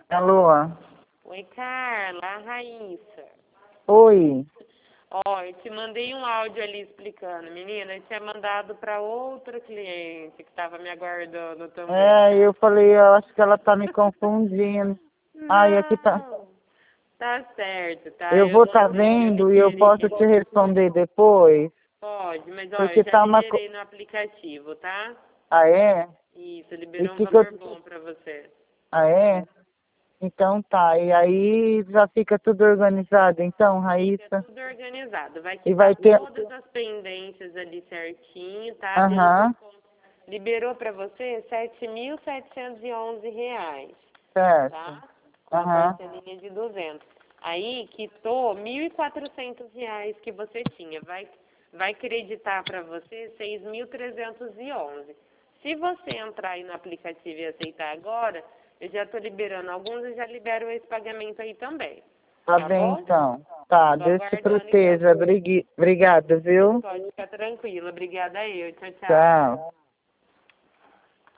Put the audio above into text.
Alô? Oi, Carla, a Raíssa. Oi. Ó, eu te mandei um áudio ali explicando. Menina, eu tinha mandado para outra cliente que estava me aguardando também, É, tá? eu falei, eu acho que ela tá me confundindo. Ai, aqui tá. Não, tá certo, tá? Eu Eu vou tá não vendo e eu queria. posso te responder depois, Pode, mas ó, eu porque já tá uma. liberei no aplicativo, tá? Ah, é? Isso, E liberou um que eu. valor bom para você. Ah, é? Então tá. E aí já fica tudo organizado, então, Fica Raíssa? tudo organizado. Vai E quitar vai ter. todas as pendências ali certinho, tá? Pelo Aham, desconto. Liberou para você R$ 7.711, certo. tá? Com a Aham, parcelinha de 200. Aí quitou R$ 1.400 que você tinha. Vai creditar para você 6.311. Se você entrar aí no aplicativo e aceitar agora, eu já estou liberando alguns e já libero esse pagamento aí também. tá Tá bem bom? então. Tá, Tô Deus te aguardando então. proteja. Obrigada, viu? Pode ficar tranquila. Obrigada eu. Tchau, tchau. Tchau.